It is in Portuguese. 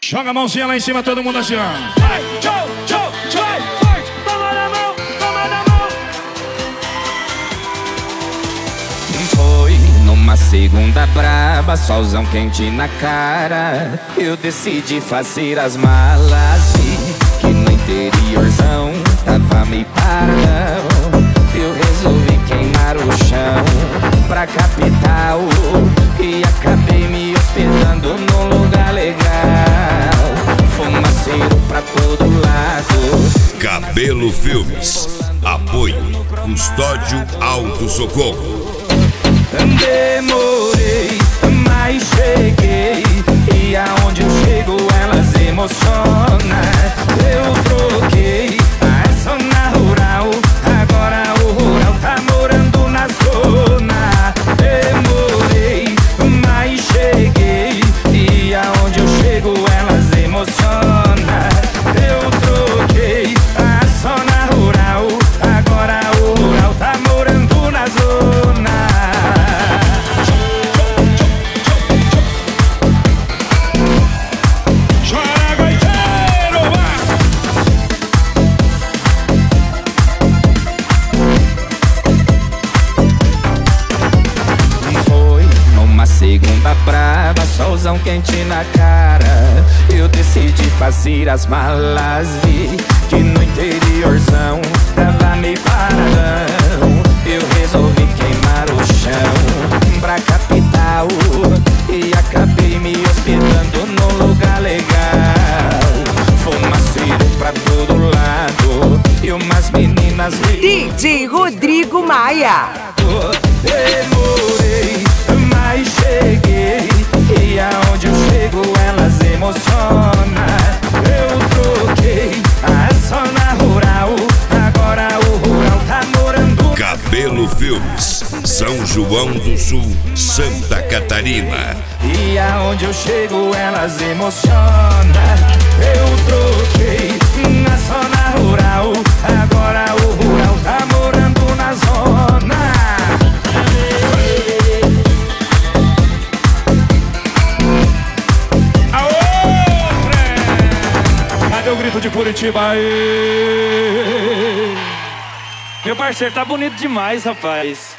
Joga a mãozinha lá em cima, todo mundo assim, ó. Vai, tchau, tchau, vai, forte, toma na mão, toma na mão. Foi numa segunda braba, solzão quente na cara. Eu decidi fazer as malas, vi que no interiorzão tava meio paradão. Eu resolvi queimar o chão pra capital e acabei me hospedando num lugar legal. Fumaceiro pra todo lado. Cabelo Filmes. Apoio Custódio Auto Socorro. Demorei, mas cheguei. E aonde eu chego elas emocionam. Eu troquei a zona rural, agora o rural tá morando na zona. Demorei, mas cheguei. E aonde eu chego elas emocionam. Eu troquei a zona rural, agora o rural tá morando na zona. Segunda brava, solzão quente na cara. Eu decidi fazer as malas, vi que no interiorzão tava meio paradão. Eu resolvi queimar o chão pra capital e acabei me hospedando num lugar legal. Fumaceiro pra todo lado e umas meninas. DJ Rodrigo Maia. Demorei, mas cheguei. E aonde eu chego elas emocionam. Eu troquei a zona rural, agora o rural tá morando. Cabelo Filmes. São João do Sul, Santa Catarina. E aonde eu chego elas emocionam. Eu troquei na zona rural, agora o rural tá morando na zona. Cadê o grito de Curitiba aí? Meu parceiro, tá bonito demais, rapaz.